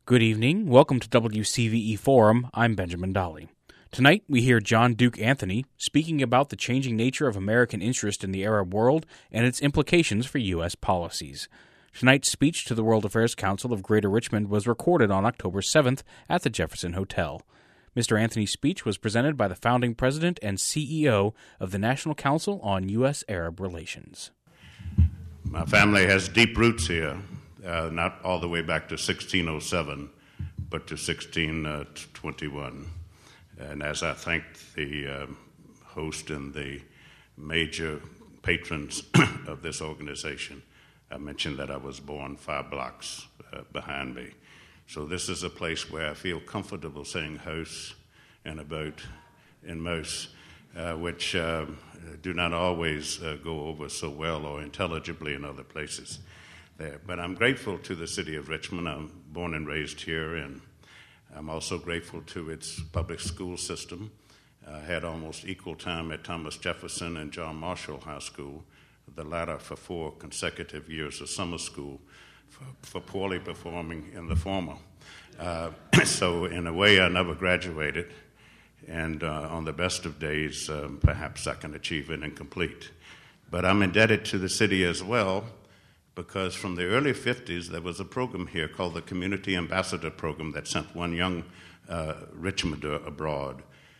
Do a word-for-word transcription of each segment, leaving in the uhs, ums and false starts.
Good evening. Welcome to W C V E Forum. I'm Benjamin Dolly. Tonight, we hear John Duke Anthony speaking about the changing nature of American interest in the Arab world and its implications for U S policies. Tonight's speech to the World Affairs Council of Greater Richmond was recorded on October seventh at the Jefferson Hotel. Mister Anthony's speech was presented by the founding president and C E O of the National Council on U S Arab Relations. My family has deep roots here. Uh, not all the way back to sixteen oh seven, but to sixteen twenty-one. And as I thanked the uh, host and the major patrons of this organization, I mentioned that I was born five blocks uh, behind me. So this is a place where I feel comfortable saying house and about and most, uh, which uh, do not always uh, go over so well or intelligibly in other places. There. But I'm grateful to the city of Richmond. I'm born and raised here, and I'm also grateful to its public school system. I had almost equal time at Thomas Jefferson and John Marshall High School, the latter for four consecutive years of summer school for, for poorly performing in the former. Uh, so in a way, I never graduated, and uh, on the best of days, um, perhaps I can achieve it and complete. But I'm indebted to the city as well, because from the early fifties, there was a program here called the Community Ambassador Program that sent one young uh, Richmonder abroad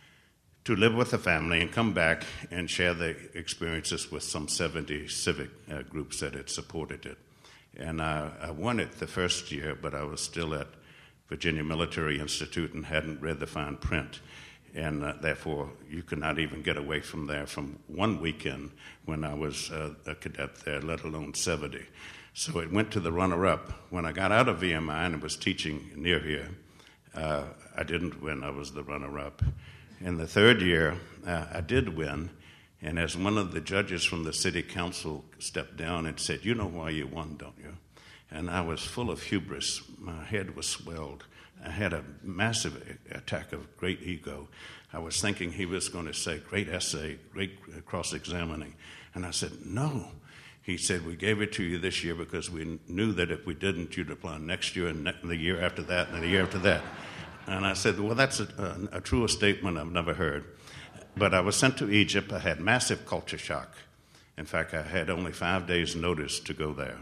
to live with a family and come back and share the experiences with some seventy civic uh, groups that had supported it. And I, I won it the first year, but I was still at Virginia Military Institute and hadn't read the fine print. And uh, therefore, you could not even get away from there from one weekend when I was uh, a cadet there, let alone seventy. So it went to the runner-up. When I got out of V M I and was teaching near here, uh, I didn't win. I was the runner-up. In the third year, uh, I did win. And as one of the judges from the city council stepped down and said, "You know why you won, don't you?" And I was full of hubris. My head was swelled. I had a massive attack of great ego. I was thinking he was going to say, "Great essay, great cross-examining." And I said, "No." He said, "We gave it to you this year because we knew that if we didn't, you'd apply next year and ne- the year after that and the year after that." And I said, "Well, that's a, a, a truer statement I've never heard." But I was sent to Egypt. I had massive culture shock. In fact, I had only five days' notice to go there.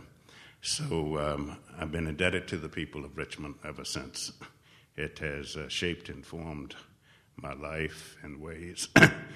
So um, I've been indebted to the people of Richmond ever since. It has uh, shaped and formed my life in ways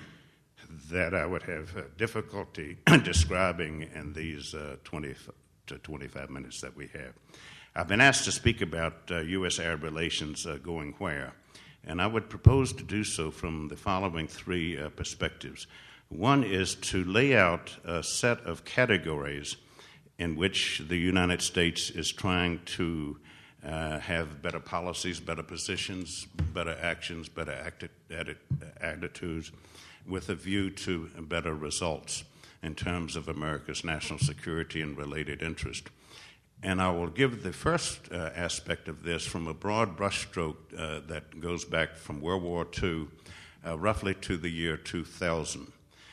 that I would have uh, difficulty describing in these uh, twenty to twenty-five minutes that we have. I've been asked to speak about uh, U S Arab relations uh, going where, and I would propose to do so from the following three uh, perspectives. One is to lay out a set of categories in which the United States is trying to uh, have better policies, better positions, better actions, better acti- atti- attitudes, with a view to better results in terms of America's national security and related interest. And I will give the first uh, aspect of this from a broad brushstroke uh, that goes back from World War Two, uh, roughly to the year two thousand.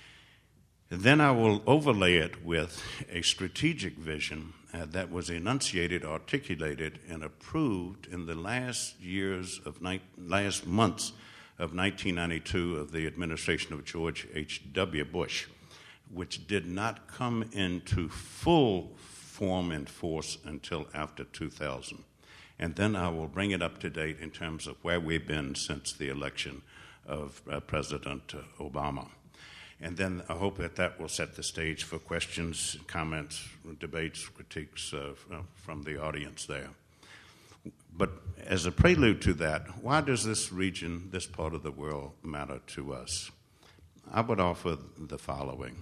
Then I will overlay it with a strategic vision uh, that was enunciated, articulated, and approved in the last years of ni- last months of nineteen ninety-two of the administration of George H W Bush, which did not come into full form and force until after two thousand. And then I will bring it up to date in terms of where we've been since the election of uh, President uh, Obama. And then I hope that that will set the stage for questions, comments, debates, critiques uh, from the audience there. But as a prelude to that, why does this region, this part of the world, matter to us? I would offer the following.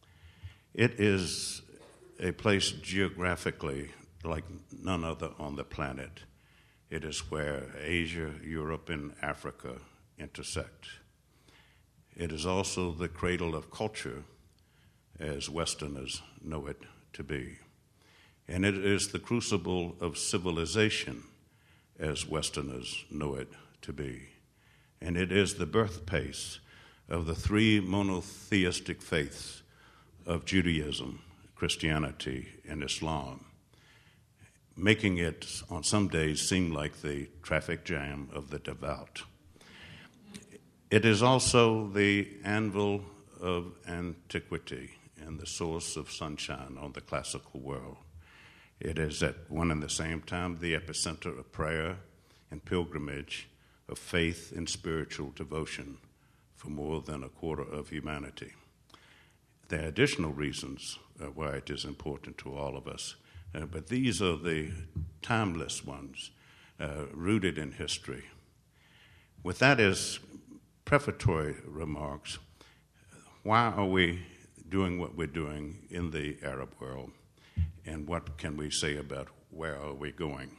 It is a place geographically like none other on the planet. It is where Asia, Europe, and Africa intersect. It is also the cradle of culture, as Westerners know it to be. And it is the crucible of civilization, as Westerners know it to be. And it is the birthplace of the three monotheistic faiths of Judaism, Christianity, and Islam. making it on some days seem like the traffic jam of the devout. It is also the anvil of antiquity and the source of sunshine on the classical world. It is at one and the same time the epicenter of prayer and pilgrimage, of faith and spiritual devotion for more than a quarter of humanity. There are additional reasons uh, why it is important to all of us, uh, but these are the timeless ones, uh, rooted in history. With that as prefatory remarks, why are we doing what we're doing in the Arab world, and what can we say about where are we going?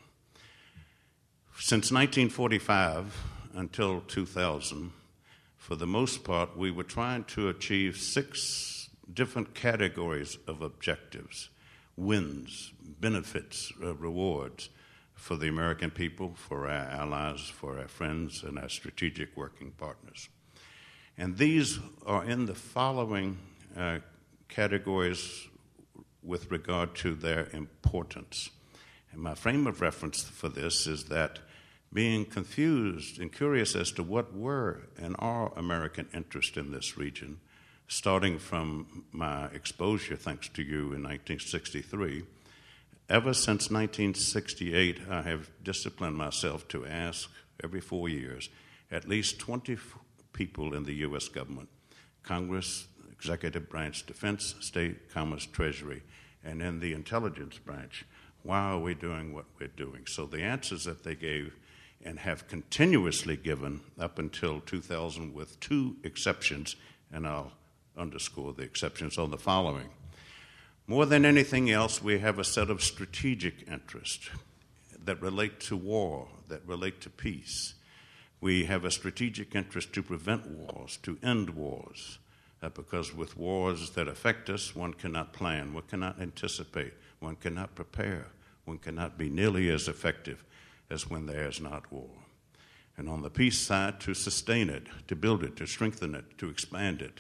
Since nineteen forty-five until two thousand, for the most part, we were trying to achieve six different categories of objectives: wins, benefits, uh, rewards for the American people, for our allies, for our friends, and our strategic working partners. And these are in the following uh, categories with regard to their importance. And my frame of reference for this is that being confused and curious as to what were and are American interests in this region, starting from my exposure, thanks to you, in nineteen sixty-three, ever since nineteen sixty-eight, I have disciplined myself to ask every four years at least twenty people in the U S government, Congress, executive branch, defense, state, commerce, treasury, and in the intelligence branch, why are we doing what we're doing? So the answers that they gave and have continuously given up until two thousand, with two exceptions, and I'll underscore the exceptions on the following. More than anything else, we have a set of strategic interests that relate to war, that relate to peace. We have a strategic interest to prevent wars, to end wars, uh, because with wars that affect us, one cannot plan, one cannot anticipate, one cannot prepare, one cannot be nearly as effective as when there is not war. And on the peace side, to sustain it, to build it, to strengthen it, to expand it,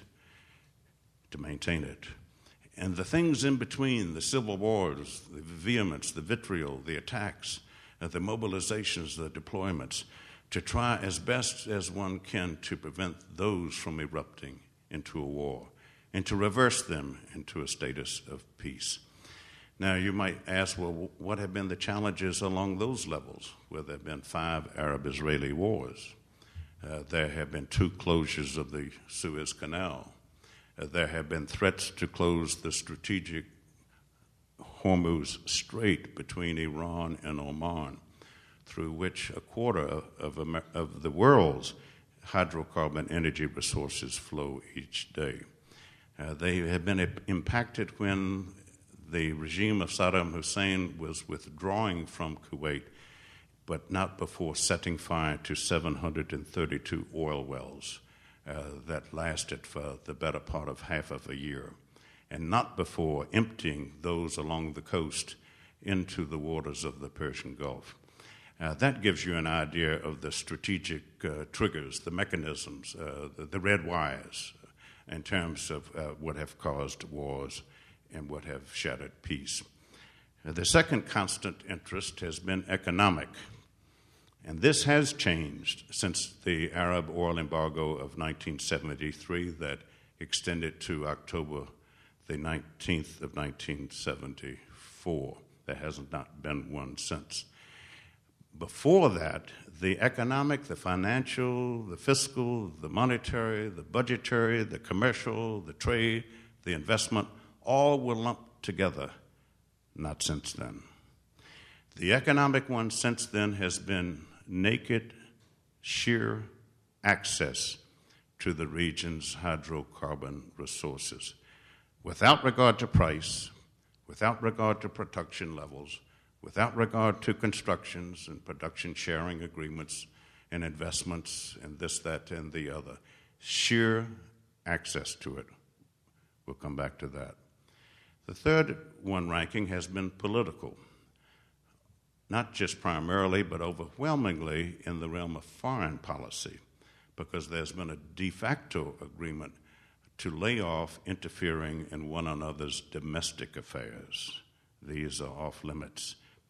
to maintain it. And the things in between, the civil wars, the vehemence, the vitriol, the attacks, uh, the mobilizations, the deployments, to try as best as one can to prevent those from erupting into a war and to reverse them into a status of peace. Now, you might ask, well, what have been the challenges along those levels, where there have been five Arab-Israeli wars? Uh, there have been two closures of the Suez Canal. Uh, there have been threats to close the strategic Hormuz Strait between Iran and Oman, through which a quarter of, Amer- of the world's hydrocarbon energy resources flow each day. Uh, they have been impacted when the regime of Saddam Hussein was withdrawing from Kuwait, but not before setting fire to seven hundred thirty-two oil wells uh, that lasted for the better part of half of a year, and not before emptying those along the coast into the waters of the Persian Gulf. Uh, that gives you an idea of the strategic uh, triggers, the mechanisms, uh, the, the red wires in terms of uh, what have caused wars and what have shattered peace. Uh, the second constant interest has been economic, and this has changed since the Arab oil embargo of nineteen seventy-three that extended to October the nineteenth of nineteen seventy-four. There has not been one since. Before that, the economic, the financial, the fiscal, the monetary, the budgetary, the commercial, the trade, the investment, all were lumped together. Not since then. The economic one since then has been naked, sheer access to the region's hydrocarbon resources, without regard to price, without regard to production levels, without regard to constructions and production sharing agreements and investments and this, that, and the other. Sheer access to it. We'll come back to that. The third one ranking has been political, not just primarily, but overwhelmingly in the realm of foreign policy, because there's been a de facto agreement to lay off interfering in one another's domestic affairs. These are off limits.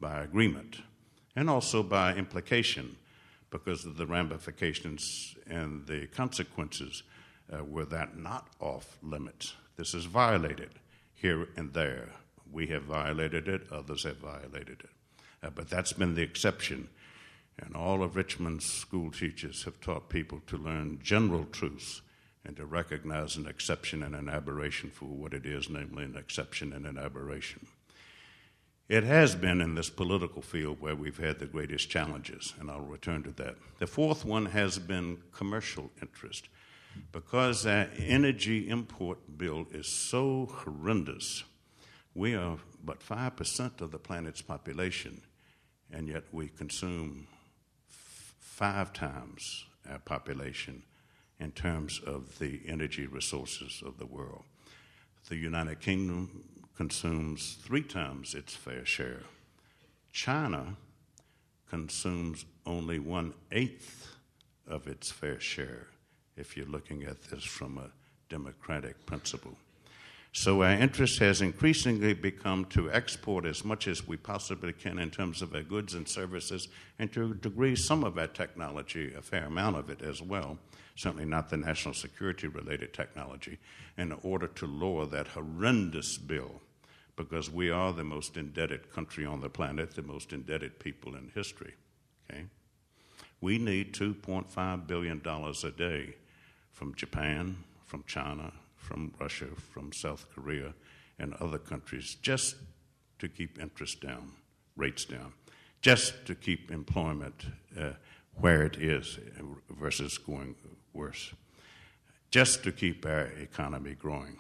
by agreement and also by implication because of the ramifications and the consequences uh, were that not off limits. This is violated here and there. We have violated it, others have violated it. Uh, but that's been the exception. And all of Richmond's school teachers have taught people to learn general truths and to recognize an exception and an aberration for what it is, namely an exception and an aberration. It has been in this political field where we've had the greatest challenges, and I'll return to that. The fourth one has been commercial interest. Because our energy import bill is so horrendous, we are but five percent of the planet's population, and yet we consume f- five times our population in terms of the energy resources of the world. The United Kingdom consumes three times its fair share. China consumes only one-eighth of its fair share, if you're looking at this from a democratic principle. So our interest has increasingly become to export as much as we possibly can in terms of our goods and services, and to a degree some of our technology, a fair amount of it as well, certainly not the national security-related technology, in order to lower that horrendous bill, because we are the most indebted country on the planet, the most indebted people in history. Okay? We need two point five billion dollars a day from Japan, from China, from Russia, from South Korea, and other countries, just to keep interest down, rates down, just to keep employment uh, where it is versus going worse, just to keep our economy growing.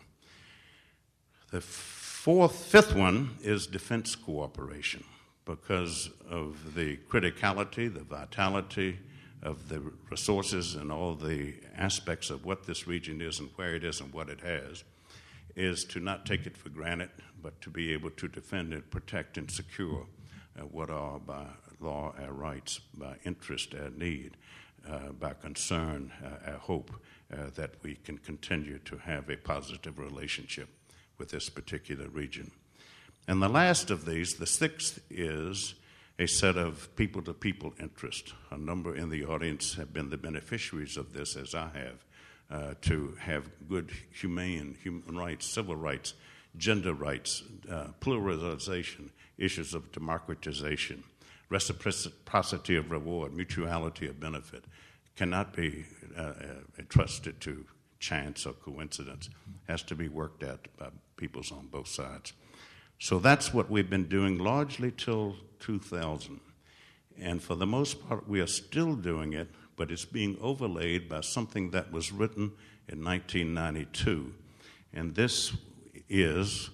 The fourth, fifth one is defense cooperation because of the criticality, the vitality of the resources and all the aspects of what this region is and where it is and what it has, is to not take it for granted, but to be able to defend and protect and secure uh, what are by law our rights, by interest our need, uh, by concern uh, our hope uh, that we can continue to have a positive relationship with this particular region. And the last of these, the sixth, is a set of people-to-people interest. A number in the audience have been the beneficiaries of this, as I have, uh, to have good humane human rights, civil rights, gender rights, uh, pluralization, issues of democratization, reciprocity of reward, mutuality of benefit, cannot be uh, uh, trusted to chance or coincidence, has to be worked at by peoples on both sides. So that's what we've been doing largely till two thousand. And for the most part, we are still doing it, but it's being overlaid by something that was written in nineteen ninety-two. And this is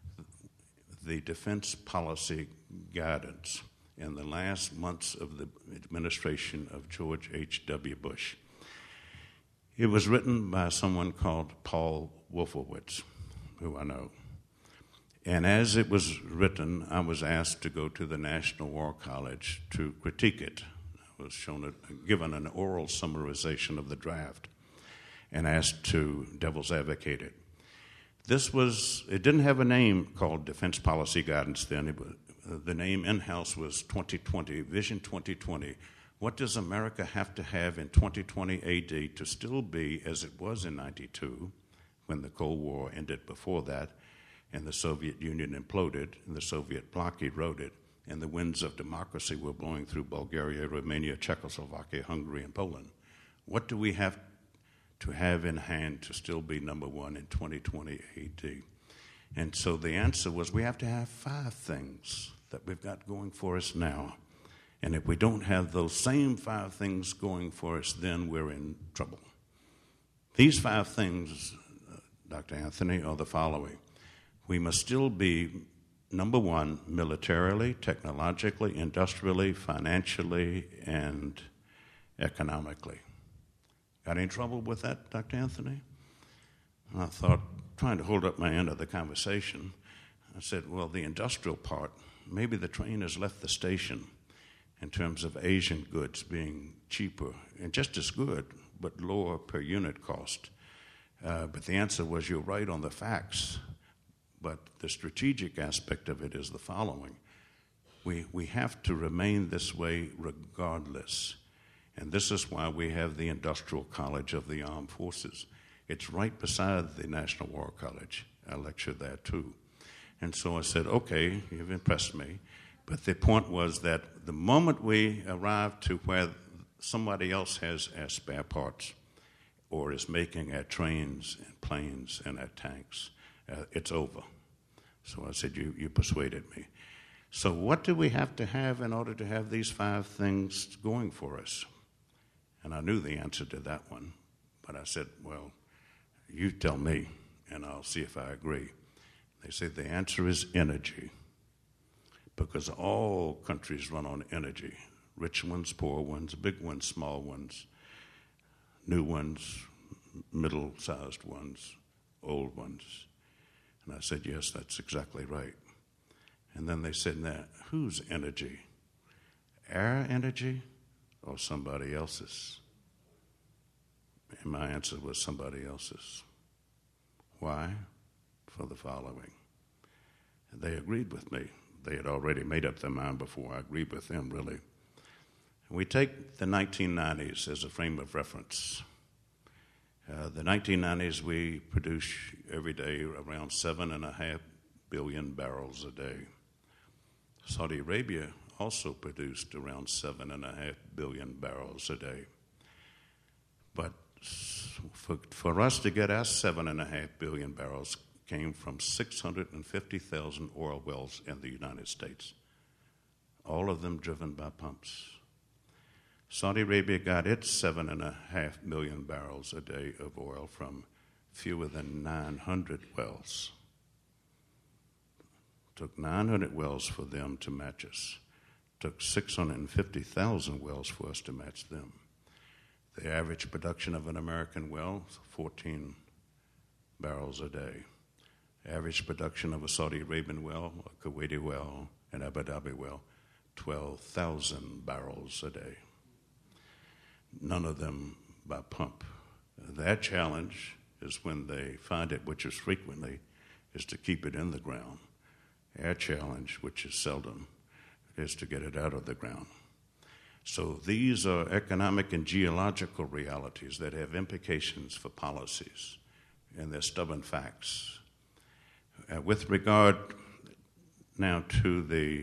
the defense policy guidance in the last months of the administration of George H W Bush. It was written by someone called Paul Wolfowitz, who I know. And as it was written, I was asked to go to the National War College to critique it. I was shown a, given an oral summarization of the draft and asked to devil's advocate it. This was, it didn't have a name called Defense Policy Guidance then. It was, uh, the name in-house was twenty twenty, Vision twenty twenty. What does America have to have in twenty twenty A D to still be as it was in ninety-two, when the Cold War ended before that, and the Soviet Union imploded, and the Soviet bloc eroded, and the winds of democracy were blowing through Bulgaria, Romania, Czechoslovakia, Hungary, and Poland? What do we have to have in hand to still be number one in twenty twenty A D? And so the answer was we have to have five things that we've got going for us now. And if we don't have those same five things going for us, then we're in trouble. These five things, uh, Doctor Anthony, are the following. We must still be, number one, militarily, technologically, industrially, financially, and economically. Got any trouble with that, Doctor Anthony? I thought, trying to hold up my end of the conversation, I said, well, the industrial part, maybe the train has left the station in terms of Asian goods being cheaper and just as good, but lower per unit cost. Uh, but the answer was, you're right on the facts. But the strategic aspect of it is the following. we, we have to remain this way regardless. And this is why we have the Industrial College of the Armed Forces. It's right beside the National War College. I lectured there too. And so I said, okay, you've impressed me. But the point was that the moment we arrive to where somebody else has our spare parts or is making our trains and planes and our tanks, uh, it's over. So I said, you, you persuaded me. So what do we have to have in order to have these five things going for us? And I knew the answer to that one. But I said, well, you tell me, and I'll see if I agree. They said the answer is energy, because all countries run on energy. Rich ones, poor ones, big ones, small ones, new ones, middle-sized ones, old ones. And I said, yes, that's exactly right. And then they said, now, whose energy? Our energy or somebody else's? And my answer was somebody else's. Why? For the following. And they agreed with me. They had already made up their mind before I agreed with them, really. And we take the nineteen nineties as a frame of reference. Uh, the nineteen nineties, we produce every day around seven and a half billion barrels a day. Saudi Arabia also produced around seven and a half billion barrels a day. But for, for us to get our seven and a half billion barrels came from six hundred fifty thousand oil wells in the United States, all of them driven by pumps. Saudi Arabia got its seven and a half million barrels a day of oil from fewer than nine hundred wells. Took nine hundred wells for them to match us. Took six hundred fifty thousand wells for us to match them. The average production of an American well is fourteen barrels a day. Average production of a Saudi Arabian well, a Kuwaiti well, an Abu Dhabi well, twelve thousand barrels a day. None of them by pump. Their challenge is when they find it, which is frequently, is to keep it in the ground. Our challenge, which is seldom, is to get it out of the ground. So these are economic and geological realities that have implications for policies, and they're stubborn facts. Uh, with regard now to the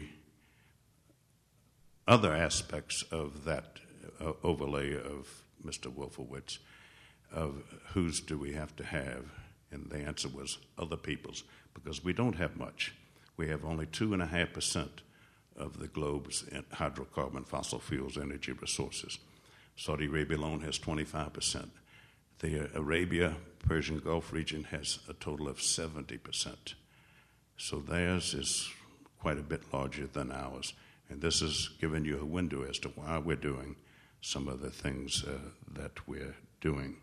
other aspects of that uh, overlay of Mister Wolfowitz, of whose do we have to have, and the answer was other people's, because we don't have much. We have only two and a half percent of the globe's hydrocarbon fossil fuels energy resources. Saudi Arabia alone has twenty-five percent. The Arabia, Persian Gulf region has a total of seventy percent. So theirs is quite a bit larger than ours. And this has given you a window as to why we're doing some of the things uh, that we're doing.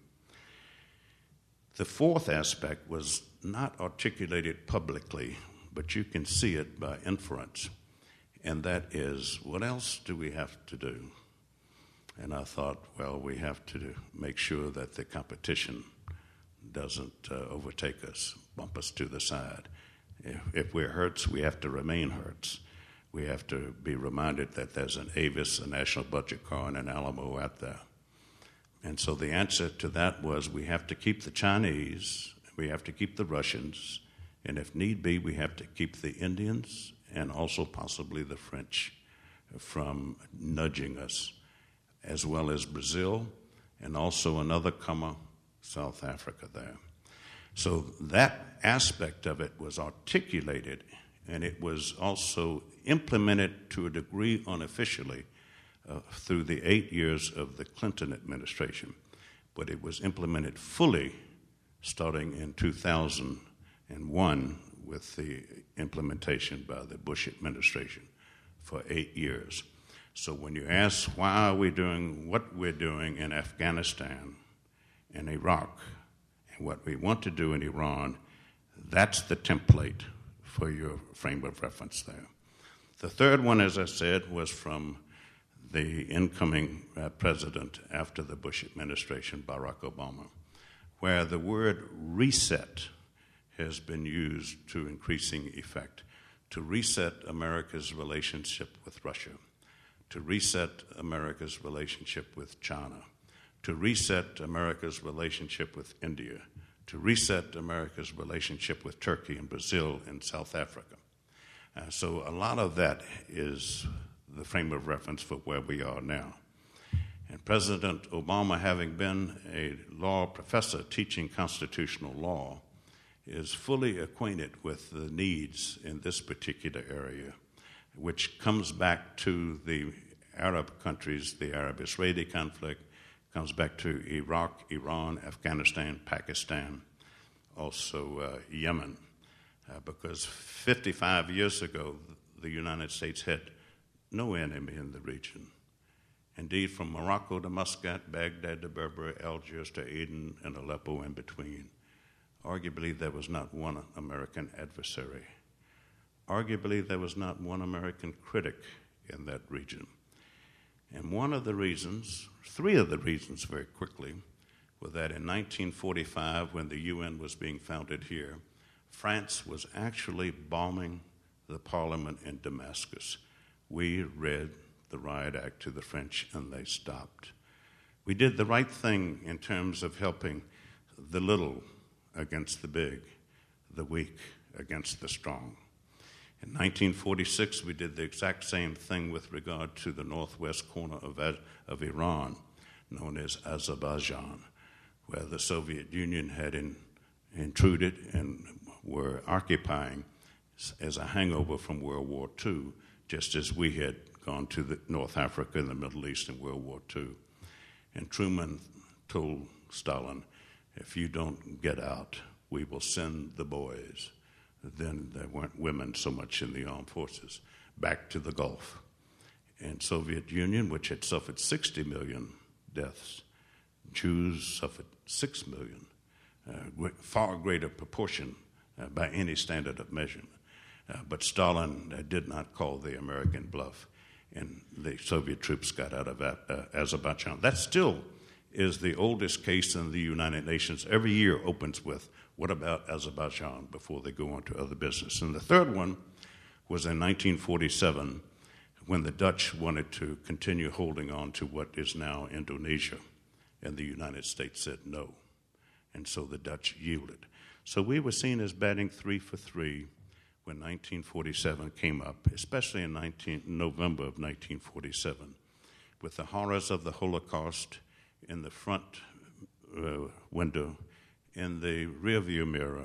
The fourth aspect was not articulated publicly, but you can see it by inference. And that is, what else do we have to do? And I thought, well, we have to make sure that the competition doesn't uh, overtake us, bump us to the side. If, if we're Hertz, we have to remain Hertz. We have to be reminded that there's an Avis, a national budget car, and an Alamo out there. And so the answer to that was we have to keep the Chinese, we have to keep the Russians, and if need be, we have to keep the Indians and also possibly the French from nudging us, as well as Brazil and also another comer, South Africa there. So that aspect of it was articulated, and it was also implemented to a degree unofficially uh, through the eight years of the Clinton administration. But it was implemented fully starting in two thousand one with the implementation by the Bush administration for eight years. So when you ask why are we doing what we're doing in Afghanistan and Iraq and what we want to do in Iran, that's the template for your frame of reference there. The third one, as I said, was from the incoming uh, president after the Bush administration, Barack Obama, where the word reset has been used to increasing effect to reset America's relationship with Russia, to reset America's relationship with China, to reset America's relationship with India, to reset America's relationship with Turkey and Brazil and South Africa. Uh, so a lot of that is the frame of reference for where we are now. And President Obama, having been a law professor teaching constitutional law, is fully acquainted with the needs in this particular area, which comes back to the Arab countries, the Arab-Israeli conflict, comes back to Iraq, Iran, Afghanistan, Pakistan, also uh, Yemen. Uh, because fifty-five years ago, the United States had no enemy in the region. Indeed, from Morocco to Muscat, Baghdad to Berber, Algiers to Aden, and Aleppo in between, arguably there was not one American adversary. Arguably there was not one American critic in that region. And one of the reasons, three of the reasons very quickly, were that in nineteen forty-five, when the U N was being founded here, France was actually bombing the parliament in Damascus. We read the Riot Act to the French, and they stopped. We did the right thing in terms of helping the little against the big, the weak against the strong. In nineteen forty-six, we did the exact same thing with regard to the northwest corner of, of Iran, known as Azerbaijan, where the Soviet Union had in, intruded and were occupying as a hangover from World War Two, just as we had gone to the North Africa and the Middle East in World War Two. And Truman told Stalin, if you don't get out, we will send the boys. Then there weren't women so much in the armed forces, back to the Gulf. And Soviet Union, which had suffered sixty million deaths, Jews suffered six million, uh, far greater proportion uh, by any standard of measurement. Uh, but Stalin uh, did not call the American bluff, and the Soviet troops got out of uh, Azerbaijan. That still is the oldest case in the United Nations. Every year opens with, what about Azerbaijan, before they go on to other business. And the third one was in nineteen forty-seven, when the Dutch wanted to continue holding on to what is now Indonesia, and the United States said no. And so the Dutch yielded. So we were seen as batting three for three when nineteen forty-seven came up, especially in nineteen, November of nineteen forty-seven, with the horrors of the Holocaust in the front uh, window, in the rearview mirror,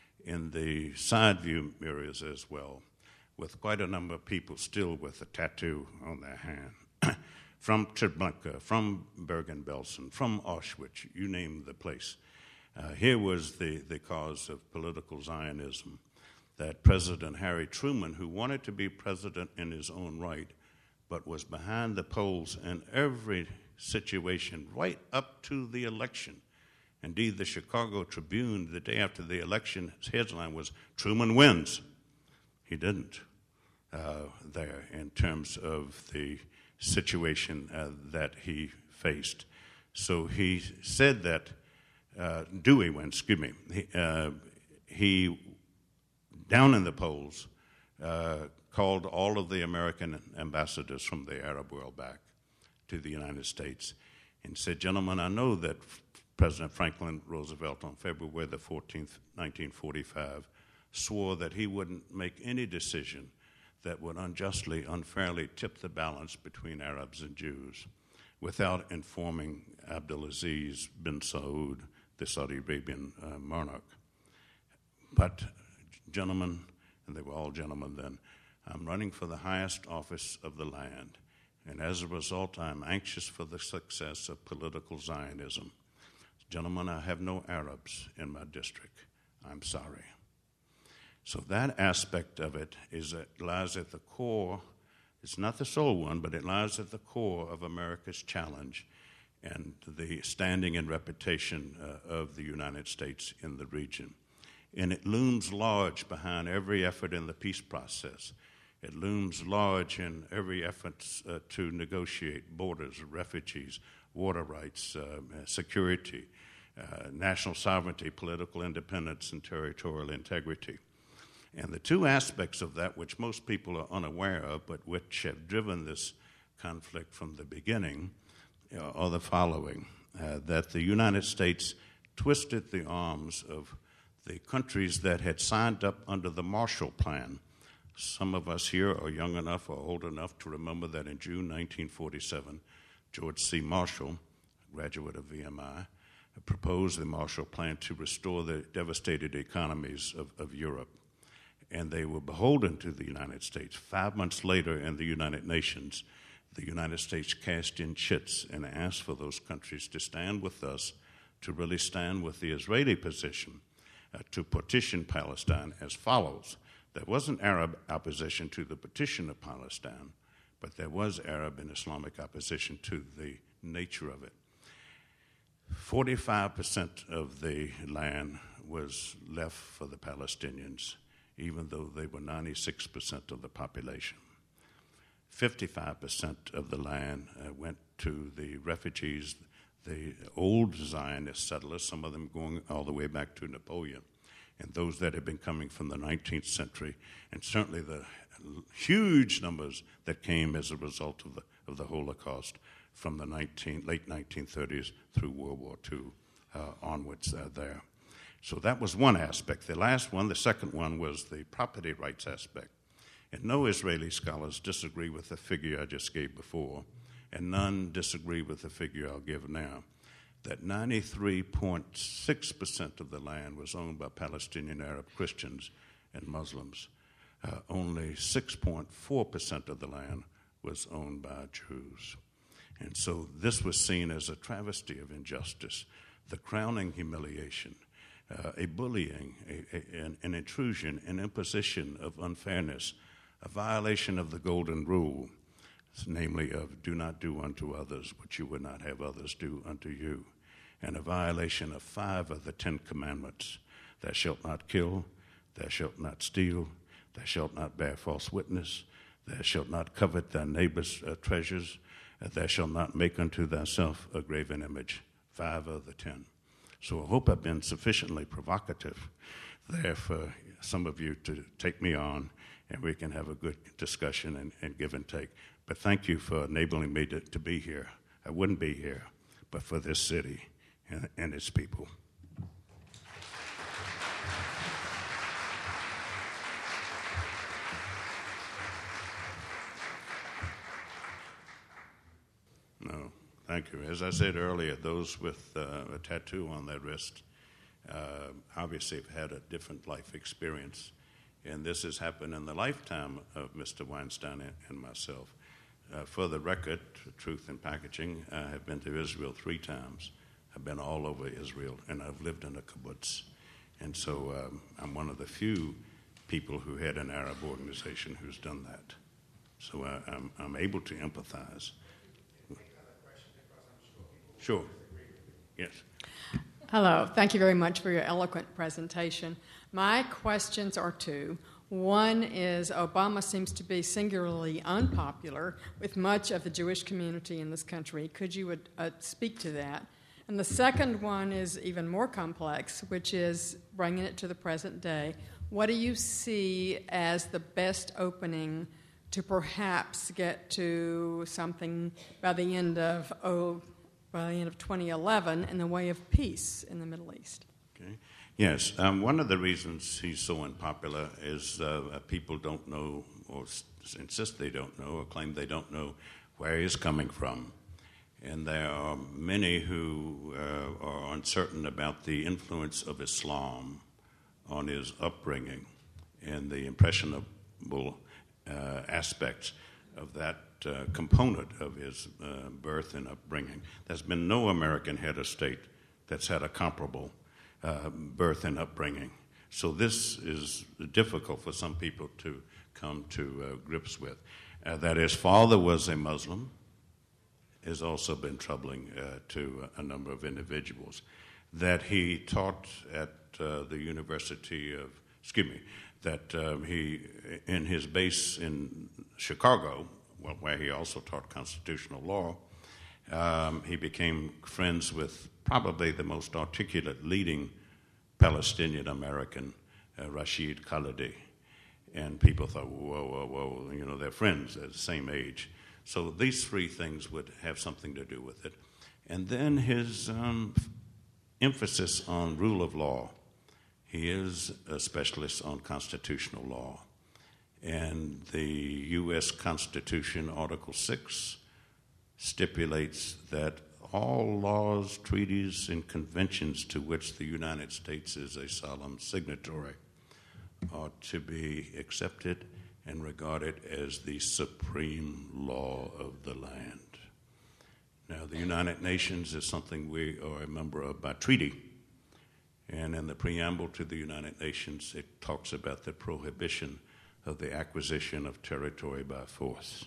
in the side view mirrors as well, with quite a number of people still with a tattoo on their hand. From Treblinka, from Bergen-Belsen, from Auschwitz, you name the place. Uh, here was the, the cause of political Zionism, that President Harry Truman, who wanted to be president in his own right, but was behind the polls in every situation right up to the election. Indeed, the Chicago Tribune, the day after the election, his headline was, Truman wins. He didn't uh, there in terms of the situation uh, that he faced. So he said that, uh, Dewey went, excuse me, he, uh, he, down in the polls, uh, called all of the American ambassadors from the Arab world back to the United States and said, gentlemen, I know that President Franklin Roosevelt on February the fourteenth, nineteen forty-five, swore that he wouldn't make any decision that would unjustly, unfairly tip the balance between Arabs and Jews without informing Abdulaziz bin Saud, the Saudi Arabian uh, monarch. But, gentlemen, and they were all gentlemen then, I'm running for the highest office of the land, and as a result, I'm anxious for the success of political Zionism. Gentlemen, I have no Arabs in my district. I'm sorry. So that aspect of it is it lies at the core. It's not the sole one, but it lies at the core of America's challenge and the standing and reputation uh, of the United States in the region. And it looms large behind every effort in the peace process. It looms large in every effort uh, to negotiate borders, refugees, water rights, uh, security, uh, national sovereignty, political independence, and territorial integrity. And the two aspects of that, which most people are unaware of, but which have driven this conflict from the beginning, uh, are the following. Uh, that the United States twisted the arms of the countries that had signed up under the Marshall Plan. Some of us here are young enough or old enough to remember that in June nineteen forty-seven, George C. Marshall, a graduate of V M I, proposed the Marshall Plan to restore the devastated economies of, of Europe. And they were beholden to the United States. Five months later in the United Nations, the United States cashed in chits and asked for those countries to stand with us, to really stand with the Israeli position, uh, to partition Palestine as follows. There wasn't Arab opposition to the partition of Palestine, but there was Arab and Islamic opposition to the nature of it. forty-five percent of the land was left for the Palestinians, even though they were ninety-six percent of the population. fifty-five percent of the land uh, went to the refugees, the old Zionist settlers, some of them going all the way back to Napoleon, and those that had been coming from the nineteenth century, and certainly the huge numbers that came as a result of the, of the Holocaust from the nineteen, late nineteen thirties through World War Two uh, onwards uh, there. So that was one aspect. The last one, the second one, was the property rights aspect. And no Israeli scholars disagree with the figure I just gave before, and none disagree with the figure I'll give now, that ninety-three point six percent of the land was owned by Palestinian Arab Christians and Muslims. Uh, only six point four percent of the land was owned by Jews. And so this was seen as a travesty of injustice, the crowning humiliation, uh, a bullying, a, a, an, an intrusion, an imposition of unfairness, a violation of the golden rule, namely of do not do unto others what you would not have others do unto you, and a violation of five of the Ten Commandments. Thou shalt not kill, thou shalt not steal, thou shalt not bear false witness, thou shalt not covet thy neighbor's uh, treasures, and thou shalt not make unto thyself a graven image. Five of the ten. So I hope I've been sufficiently provocative there for some of you to take me on, and we can have a good discussion and, and give and take. But thank you for enabling me to, to be here. I wouldn't be here but for this city and, and its people. No, thank you. As I said earlier, those with uh, a tattoo on their wrist uh, obviously have had a different life experience. And this has happened in the lifetime of Mister Weinstein and myself. Uh, for the record, Truth in Packaging, I have been to Israel three times. I've been all over Israel, and I've lived in a kibbutz. And so um, I'm one of the few people who had an Arab organization who's done that. So uh, I'm, I'm able to empathize. Sure. Yes. Hello. Thank you very much for your eloquent presentation. My questions are two. One is Obama seems to be singularly unpopular with much of the Jewish community in this country. Could you uh, speak to that? And the second one is even more complex, which is bringing it to the present day. What do you see as the best opening to perhaps get to something by the end of oh, by the end of twenty eleven in the way of peace in the Middle East? Okay. Yes, um, one of the reasons he's so unpopular is uh, people don't know, or s- insist they don't know, or claim they don't know where he's coming from. And there are many who uh, are uncertain about the influence of Islam on his upbringing and the impressionable uh, aspects of that uh, component of his uh, birth and upbringing. There's been no American head of state that's had a comparable uh, birth and upbringing. So this is difficult for some people to come to uh, grips with. Uh, that his father was a Muslim has also been troubling uh, to a number of individuals. That he taught at uh, the University of, excuse me, that um, he, in his base in Chicago, well, where he also taught constitutional law, um, he became friends with probably the most articulate leading Palestinian American, uh, Rashid Khalidi. And people thought, whoa, whoa, whoa, you know, they're friends, they're the same age. So these three things would have something to do with it. And then his um, emphasis on rule of law. He is a specialist on constitutional law. And the U S Constitution, Article six, stipulates that all laws, treaties, and conventions to which the United States is a solemn signatory are to be accepted and regarded as the supreme law of the land. Now, the United Nations is something we are a member of by treaty. And in the preamble to the United Nations, it talks about the prohibition of the acquisition of territory by force.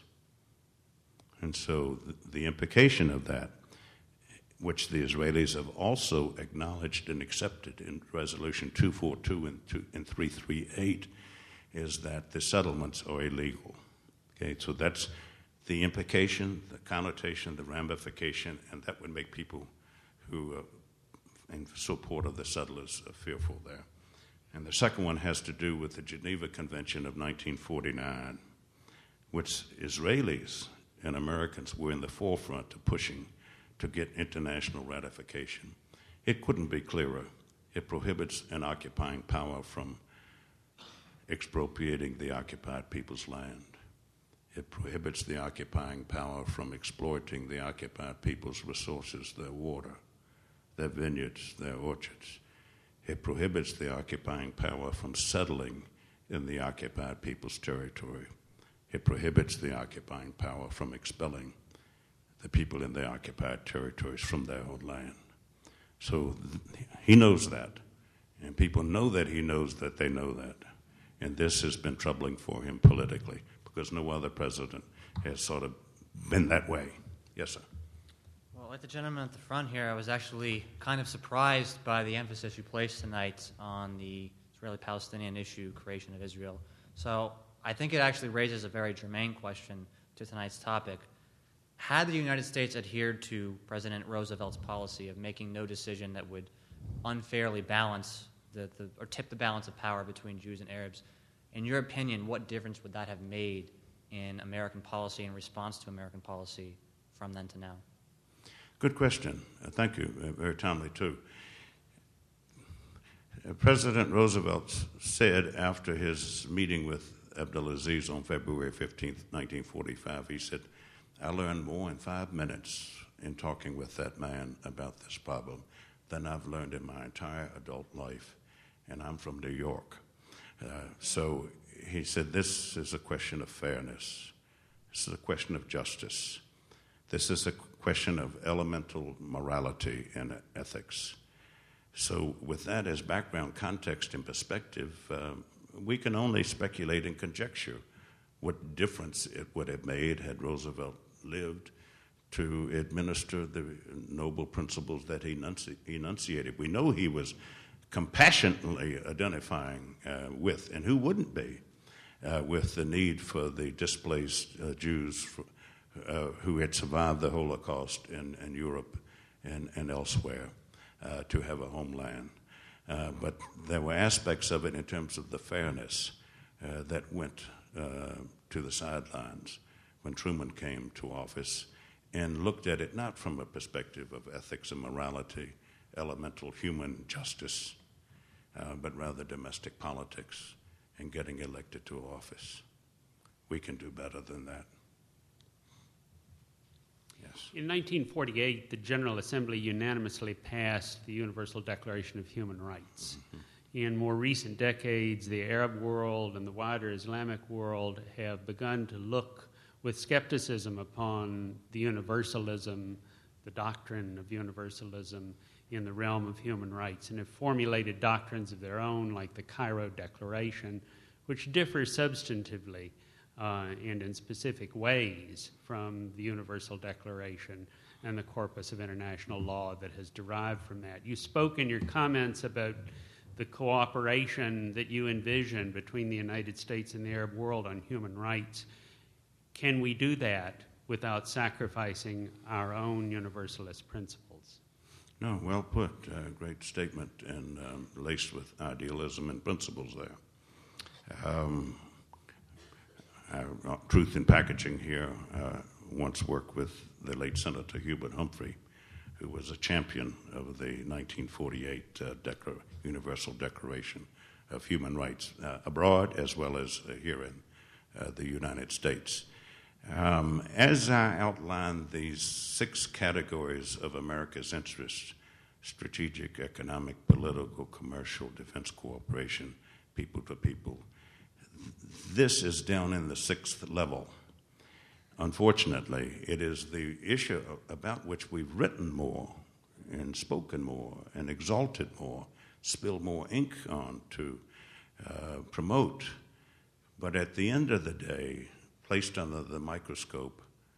And so the, the implication of that, which the Israelis have also acknowledged and accepted in Resolution two forty-two and, two, and three thirty-eight, is that the settlements are illegal. Okay, so that's the implication, the connotation, the ramification, and that would make people who are in support of the settlers uh, fearful there. And the second one has to do with the Geneva Convention of nineteen forty-nine, which Israelis and Americans were in the forefront of pushing to get international ratification. It couldn't be clearer. It prohibits an occupying power from expropriating the occupied people's land. It prohibits the occupying power from exploiting the occupied people's resources, their water, their vineyards, their orchards. It prohibits the occupying power from settling in the occupied people's territory. It prohibits the occupying power from expelling the people in the occupied territories from their own land. So th- he knows that, and people know that he knows that they know that. And this has been troubling for him politically, because no other president has sort of been that way. Yes, sir. Well, like the gentleman at the front here, I was actually kind of surprised by the emphasis you placed tonight on the Israeli-Palestinian issue, creation of Israel. So I think it actually raises a very germane question to tonight's topic. Had the United States adhered to President Roosevelt's policy of making no decision that would unfairly balance the, the or tip the balance of power between Jews and Arabs, in your opinion, what difference would that have made in American policy in response to American policy from then to now? Good question. Uh, thank you. Uh, very timely, too. Uh, President Roosevelt said after his meeting with Abdulaziz on February fifteenth, nineteen forty-five, he said, I learned more in five minutes in talking with that man about this problem than I've learned in my entire adult life, and I'm from New York. Uh, so he said, this is a question of fairness. This is a question of justice. This is a question of elemental morality and ethics. So with that as background, context, and perspective, uh, we can only speculate and conjecture what difference it would have made had Roosevelt lived to administer the noble principles that he enunci- enunciated. We know he was compassionately identifying uh, with, and who wouldn't be, uh, with the need for the displaced uh, Jews for, uh, who had survived the Holocaust in, in Europe and, and elsewhere uh, to have a homeland. Uh, but there were aspects of it in terms of the fairness uh, that went uh, to the sidelines when Truman came to office and looked at it not from a perspective of ethics and morality, elemental human justice, uh, but rather domestic politics and getting elected to office. We can do better than that. Yes. In nineteen forty-eight, the General Assembly unanimously passed the Universal Declaration of Human Rights. Mm-hmm. In more recent decades, the Arab world and the wider Islamic world have begun to look with skepticism upon the universalism, the doctrine of universalism in the realm of human rights, and have formulated doctrines of their own, like the Cairo Declaration, which differ substantively uh, and in specific ways from the Universal Declaration and the corpus of international law that has derived from that. You spoke in your comments about the cooperation that you envision between the United States and the Arab world on human rights. Can we do that without sacrificing our own universalist principles? No, well put. Uh, great statement, and um, laced with idealism and principles there. Um, uh, Truth in Packaging here uh, once worked with the late Senator Hubert Humphrey, who was a champion of the nineteen forty-eight uh, Declar- Universal Declaration of Human Rights uh, abroad as well as uh, here in uh, the United States. Um, as I outlined these six categories of America's interests: strategic, economic, political, commercial, defense cooperation, people to people, this is down in the sixth level. Unfortunately, it is the issue about which we've written more and spoken more and exalted more, spilled more ink on to uh, promote. But at the end of the day, placed under the microscope,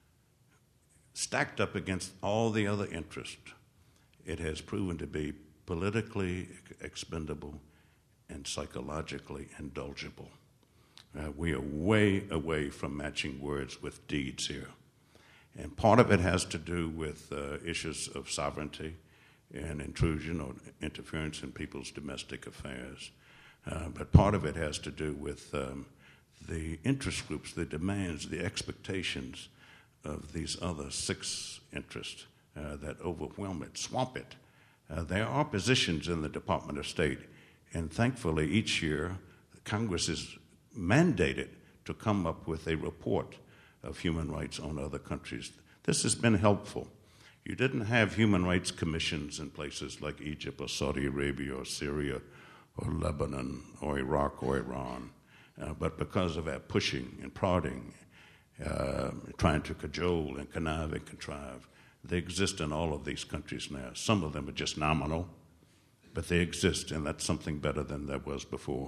stacked up against all the other interests, it has proven to be politically expendable and psychologically indulgible. Uh, we are way away from matching words with deeds here. And part of it has to do with uh, issues of sovereignty and intrusion or interference in people's domestic affairs. Uh, but part of it has to do with um, the interest groups, the demands, the expectations of these other six interests uh, that overwhelm it, swamp it. Uh, there are positions in the Department of State, and thankfully each year Congress is mandated to come up with a report of human rights on other countries. This has been helpful. You didn't have human rights commissions in places like Egypt or Saudi Arabia or Syria or Lebanon or Iraq or Iran. Uh, but because of our pushing and prodding, uh, trying to cajole and connive and contrive, they exist in all of these countries now. Some of them are just nominal, but they exist, and that's something better than there was before.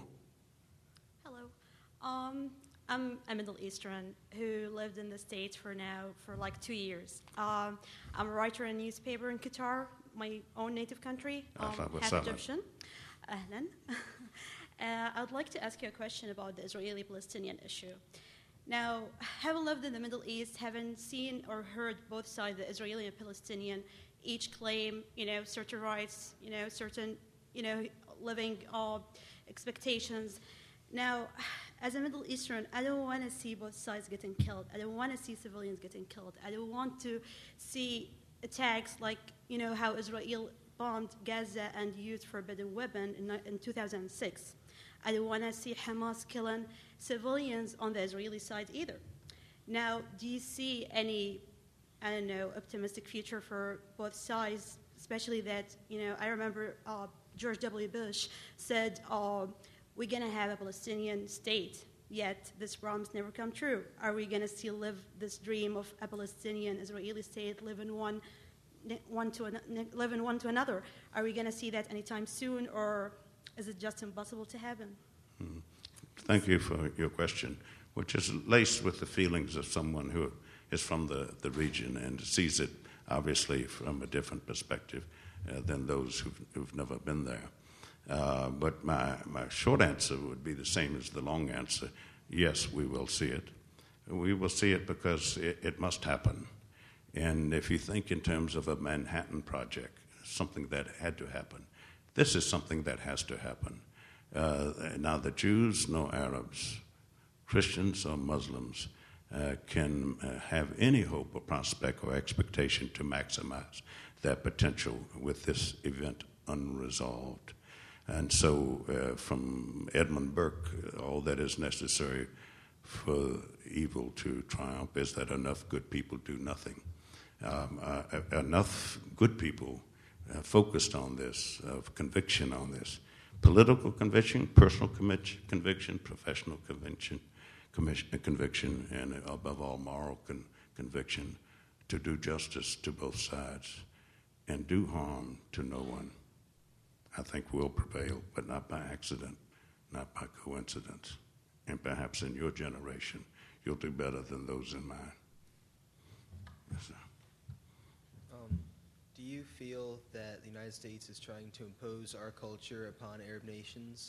Hello. Um, I'm a Middle Eastern who lived in the States for now for like two years. Um, I'm a writer in a newspaper in Qatar, my own native country, um, half Egyptian. Ahlan. uh, I'd like to ask you a question about the Israeli-Palestinian issue. Now, having lived in the Middle East, having seen or heard both sides, the Israeli and Palestinian, each claim, you know, certain rights, you know, certain, you know, living uh, expectations. Now, as a Middle Eastern, I don't want to see both sides getting killed. I don't want to see civilians getting killed. I don't want to see attacks like, you know, how Israel bombed Gaza and used forbidden weapon in, in two thousand six. I don't want to see Hamas killing civilians on the Israeli side either. Now, do you see any, I don't know, optimistic future for both sides, especially that, you know, I remember uh, George W. Bush said, uh, we're going to have a Palestinian state, yet this promise never come true. Are we going to still live this dream of a Palestinian-Israeli state, live in one, one to an, live in one to another? Are we going to see that anytime soon, or is it just impossible to happen? Hmm. Thank you for your question, which is laced with the feelings of someone who is from the, the region and sees it, obviously, from a different perspective uh, than those who've, who've never been there. Uh, but my, my short answer would be the same as the long answer. Yes, we will see it. We will see it because it, it must happen. And if you think in terms of a Manhattan Project, something that had to happen, this is something that has to happen. Uh, neither Jews nor Arabs, Christians or Muslims, uh, can uh, have any hope or prospect or expectation to maximize their potential with this event unresolved. And so uh, from Edmund Burke, all that is necessary for evil to triumph is that enough good people do nothing. Um, uh, enough good people uh, focused on this, of conviction on this, political conviction, personal conviction, professional conviction, conviction, and above all, moral con- conviction to do justice to both sides and do harm to no one, I think will prevail, but not by accident, not by coincidence. And perhaps in your generation, you'll do better than those in mine. Yes, sir. Um, do you feel that the United States is trying to impose our culture upon Arab nations?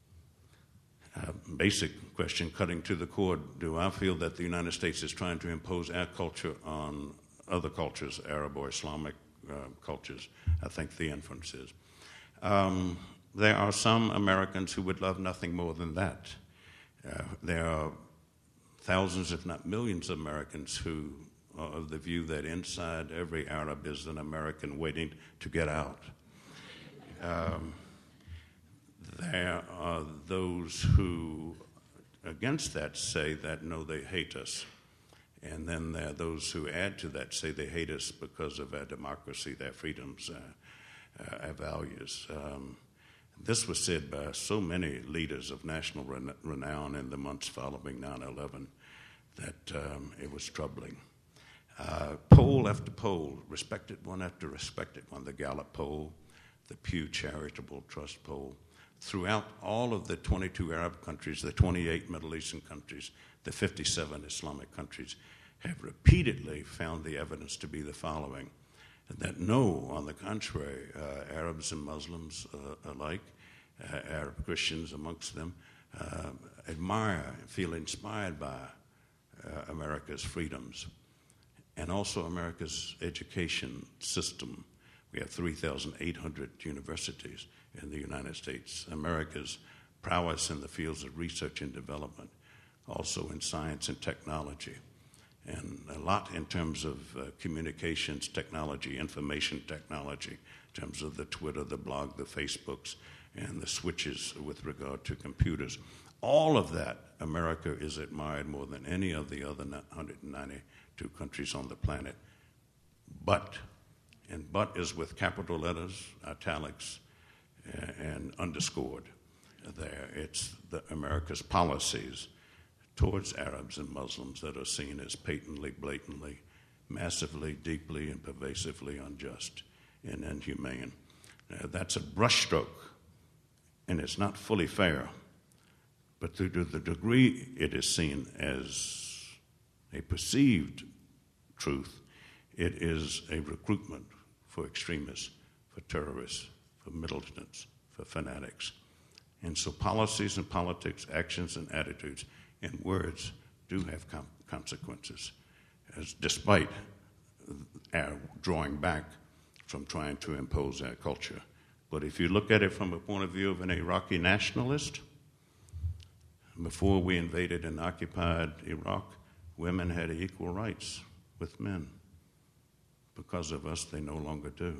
Uh, basic question, cutting to the core. Do I feel that the United States is trying to impose our culture on other cultures, Arab or Islamic uh, cultures? I think the inference is. Um, there are some Americans who would love nothing more than that. Uh, there are thousands, if not millions, of Americans who are of the view that inside every Arab is an American waiting to get out. Um, there are those who, against that, say that, no, they hate us. And then there are those who add to that, say they hate us because of our democracy, their freedoms, uh, uh, our values. Um, this was said by so many leaders of national ren- renown in the months following nine eleven that um, it was troubling. Uh, poll after poll, respected one after respected one, the Gallup poll, the Pew Charitable Trust poll, throughout all of the twenty-two Arab countries, the twenty-eight Middle Eastern countries, the fifty-seven Islamic countries, have repeatedly found the evidence to be the following: that no, on the contrary, uh, Arabs and Muslims uh, alike, uh, Arab Christians amongst them, uh, admire, feel inspired by uh, America's freedoms, and also America's education system. We have three thousand eight hundred universities in the United States. America's prowess in the fields of research and development, also in science and technology, and a lot in terms of uh, communications technology, information technology, in terms of the Twitter, the blog, the Facebooks, and the switches with regard to computers. All of that, America is admired more than any of the other one hundred ninety-two countries on the planet. But, and but is with capital letters, italics, uh, and underscored there. It's the, America's policies towards Arabs and Muslims that are seen as patently, blatantly, massively, deeply, and pervasively unjust and inhumane. Uh, that's a brushstroke, and it's not fully fair. But to, to the degree it is seen as a perceived truth, it is a recruitment for extremists, for terrorists, for militants, for fanatics. And so policies and politics, actions and attitudes, and words do have com- consequences, as despite our drawing back from trying to impose our culture. But if you look at it from a point of view of an Iraqi nationalist, before we invaded and occupied Iraq, women had equal rights with men. Because of us, they no longer do.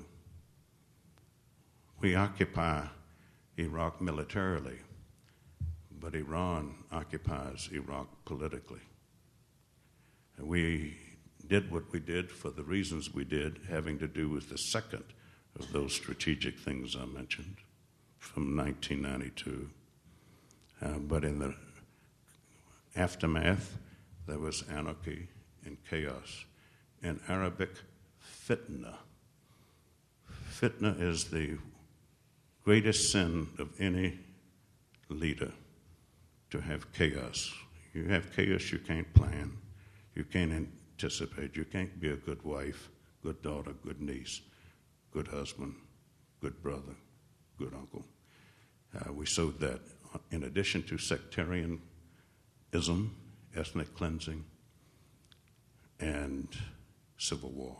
We occupy Iraq militarily, but Iran occupies Iraq politically. And we did what we did for the reasons we did, having to do with the second of those strategic things I mentioned from nineteen ninety-two. Uh, but in the aftermath, there was anarchy and chaos. In Arabic, fitna. Fitna is the greatest sin of any leader, to have chaos. You have chaos, you can't plan, you can't anticipate, you can't be a good wife, good daughter, good niece, good husband, good brother, good uncle. Uh, we sowed that in addition to sectarianism, ethnic cleansing, and civil war.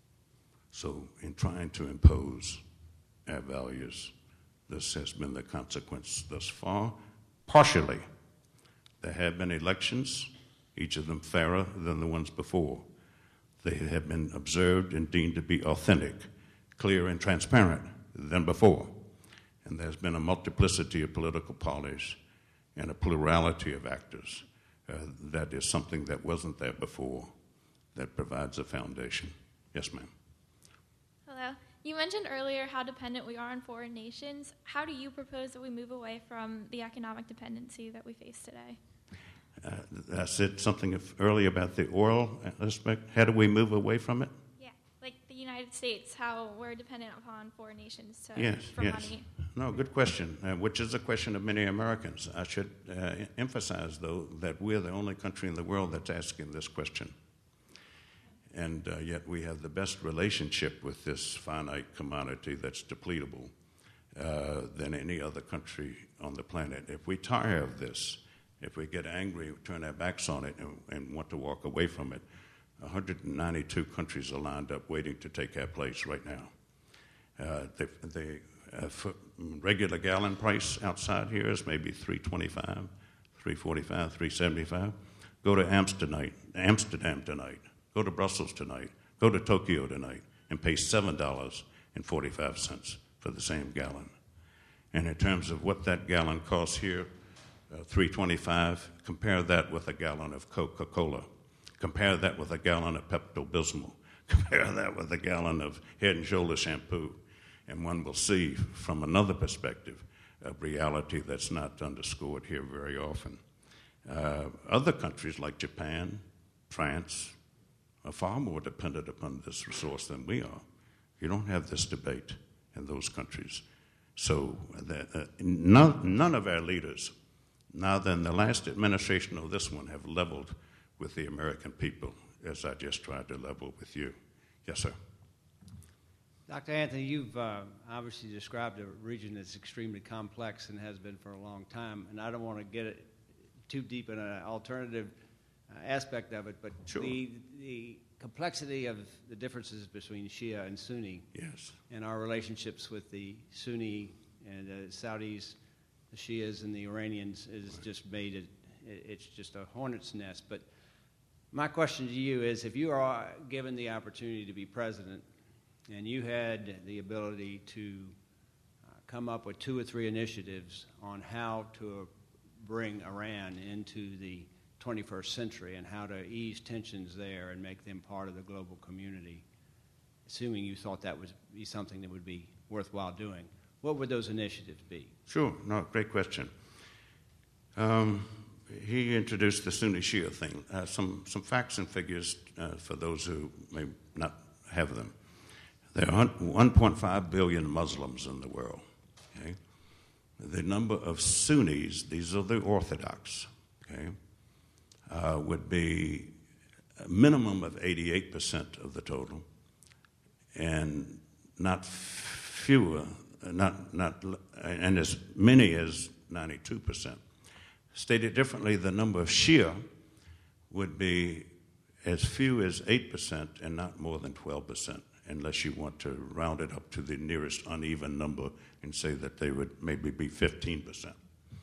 So in trying to impose our values, this has been the consequence thus far. Partially, there have been elections, each of them fairer than the ones before. They have been observed and deemed to be authentic, clear and transparent than before. And there's been a multiplicity of political parties and a plurality of actors. Uh, that is something that wasn't there before, that provides a foundation. Yes, ma'am. Hello. You mentioned earlier how dependent we are on foreign nations. How do you propose that we move away from the economic dependency that we face today? Uh, I said something earlier about the oil aspect. How do we move away from it? Yeah, like the United States, how we're dependent upon foreign nations to, yes, for yes. money. No, good question, uh, which is a question of many Americans. I should uh, emphasize, though, that we're the only country in the world that's asking this question. And uh, yet we have the best relationship with this finite commodity that's depletable uh, than any other country on the planet. If we tire of this, if we get angry, turn our backs on it, and, and want to walk away from it, one hundred ninety-two countries are lined up waiting to take our place right now. Uh, the the uh, regular gallon price outside here is maybe three twenty-five, three forty-five, three seventy-five. Go to Amsterdam, Amsterdam tonight. Go to Brussels tonight. Go to Tokyo tonight and pay seven dollars and forty-five cents for the same gallon. And in terms of what that gallon costs here, uh, three dollars and twenty-five cents, compare that with a gallon of Coca-Cola. Compare that with a gallon of Pepto-Bismol. Compare that with a gallon of Head and Shoulder shampoo. And one will see from another perspective a reality that's not underscored here very often. Uh, other countries like Japan, France, are far more dependent upon this resource than we are. You don't have this debate in those countries. So that, uh, none, none of our leaders, neither in the last administration or this one, have leveled with the American people as I just tried to level with you. Yes, sir. Doctor Anthony, you've uh, obviously described a region that's extremely complex and has been for a long time, and I don't want to get it too deep in an alternative uh, aspect of it, but sure. the, the complexity of the differences between Shia and Sunni, yes, and our relationships with the Sunni and the Saudis, the Shias and the Iranians is right. just made it, it's just a hornet's nest. But my question to you is, if you are given the opportunity to be president and you had the ability to uh, come up with two or three initiatives on how to bring Iran into the twenty-first century and how to ease tensions there and make them part of the global community, assuming you thought that would be something that would be worthwhile doing, what would those initiatives be? Sure. No, great question. Um, he introduced the Sunni-Shia thing. Uh, some, some facts and figures uh, for those who may not have them. There are one point five billion Muslims in the world. Okay? The number of Sunnis, these are the Orthodox, okay, uh, would be a minimum of eighty-eight percent of the total, and not fewer, not, not, and as many as ninety-two percent. Stated differently, the number of Shia would be as few as eight percent and not more than twelve percent, unless you want to round it up to the nearest uneven number and say that they would maybe be fifteen percent.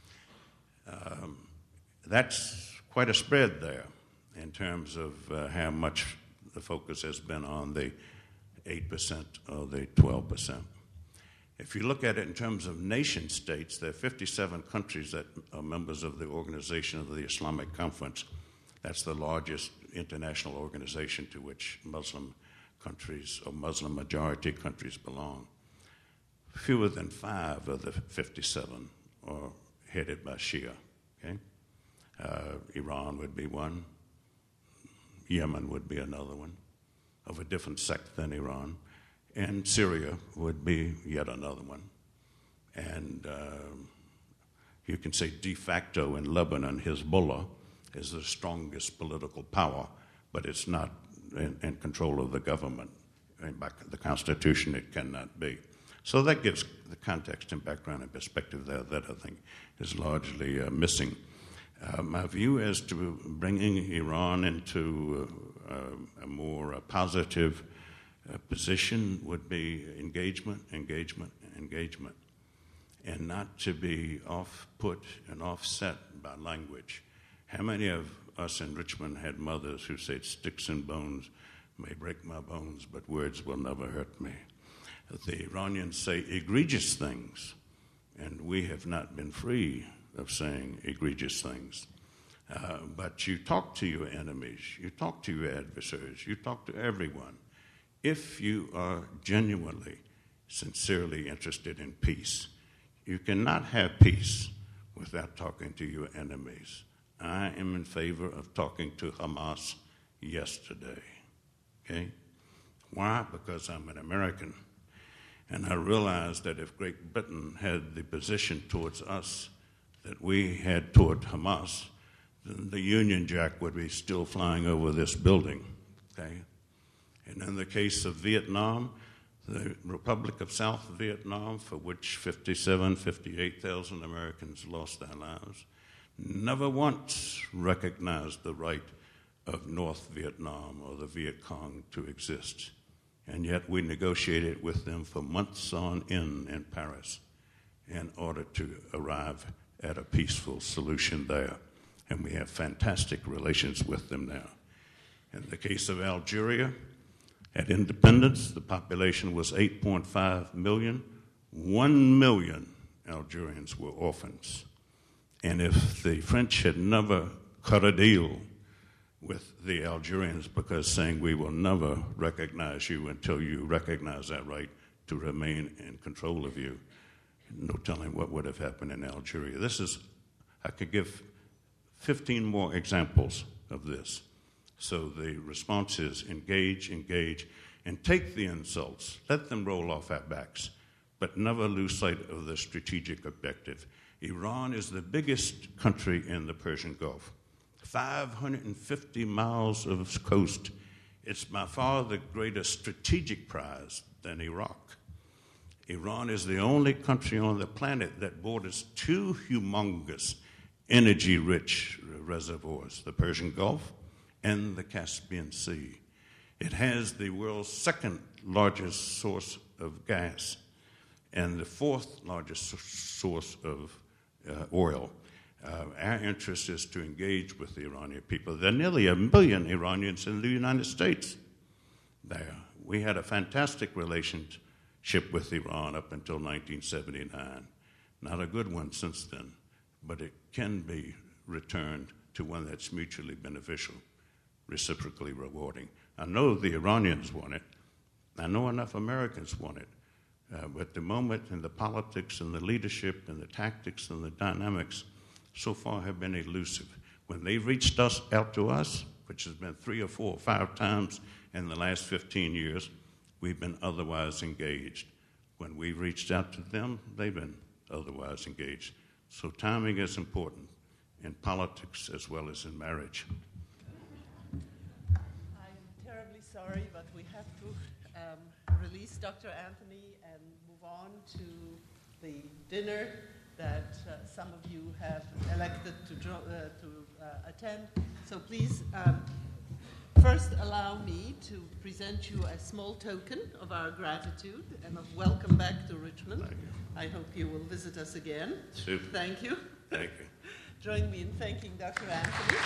Um, that's quite a spread there in terms of uh, how much the focus has been on the eight percent or the twelve percent. If you look at it in terms of nation states, there are fifty-seven countries that are members of the Organization of the Islamic Conference. That's the largest international organization to which Muslim countries or Muslim majority countries belong. Fewer than five of the fifty-seven are headed by Shia. Okay? Uh, Iran would be one. Yemen would be another one, of a different sect than Iran. And Syria would be yet another one. And uh, you can say de facto in Lebanon, Hezbollah is the strongest political power, but it's not in, in control of the government. And by the Constitution, it cannot be. So that gives the context and background and perspective there that I think is largely uh, missing. Uh, my view as to bringing Iran into uh, uh, a more uh, positive uh, position would be engagement, engagement, engagement, and not to be off-put and offset by language. How many of us in Richmond had mothers who said, "Sticks and bones may break my bones, but words will never hurt me"? The Iranians say egregious things, and we have not been free of saying egregious things. Uh, but you talk to your enemies, you talk to your adversaries, you talk to everyone. If you are genuinely, sincerely interested in peace, you cannot have peace without talking to your enemies. I am in favor of talking to Hamas yesterday. Okay? Why? Because I'm an American. And I realized that if Great Britain had the position towards us that we had toward Hamas, then the Union Jack would be still flying over this building. Okay? And in the case of Vietnam, the Republic of South Vietnam, for which fifty-seven, fifty-eight thousand Americans lost their lives, never once recognized the right of North Vietnam or the Viet Cong to exist. And yet we negotiated with them for months on end in Paris in order to arrive at a peaceful solution there. and we have fantastic relations with them now. In the case of Algeria, at independence, the population was eight point five million. One million Algerians were orphans. And if the French had never cut a deal with the Algerians because saying we will never recognize you until you recognize that right to remain in control of you, no telling what would have happened in Algeria. This is, I could give fifteen more examples of this. So the response is engage, engage, and take the insults. Let them roll off our backs, but never lose sight of the strategic objective. Iran is the biggest country in the Persian Gulf. five hundred fifty miles of coast. It's by far the greater strategic prize than Iraq. Iran is the only country on the planet that borders two humongous energy-rich reservoirs, the Persian Gulf and the Caspian Sea. It has the world's second largest source of gas and the fourth largest source of uh, oil. Uh, our interest is to engage with the Iranian people. There are nearly a million Iranians in the United States there. We had a fantastic relationship with Iran up until nineteen seventy-nine. Not a good one since then, but it can be returned to one that's mutually beneficial, reciprocally rewarding. I know the Iranians want it. I know enough Americans want it. Uh, but the moment and the politics and the leadership and the tactics and the dynamics so far have been elusive. When they reached us out to us, which has been three or four or five times in the last fifteen years, we've been otherwise engaged. When we reached out to them, they've been otherwise engaged. So timing is important in politics as well as in marriage. I'm terribly sorry, but we have to um, release Doctor Anthony and move on to the dinner that uh, some of you have elected to, dro- uh, to uh, attend. So please, um, first allow me to present you a small token of our gratitude and of welcome back to Richmond. Thank you. I hope you will visit us again. Super. Thank you. Thank you. Join me in thanking Doctor Anthony.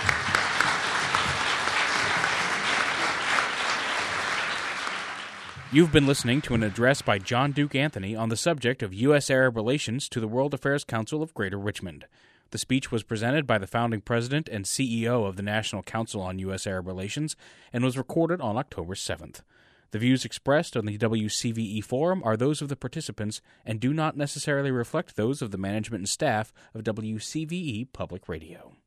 You've been listening to an address by John Duke Anthony on the subject of U S Arab relations to the World Affairs Council of Greater Richmond. The speech was presented by the founding president and C E O of the National Council on U S Arab Relations and was recorded on October seventh. The views expressed on the W C V E forum are those of the participants and do not necessarily reflect those of the management and staff of W C V E Public Radio.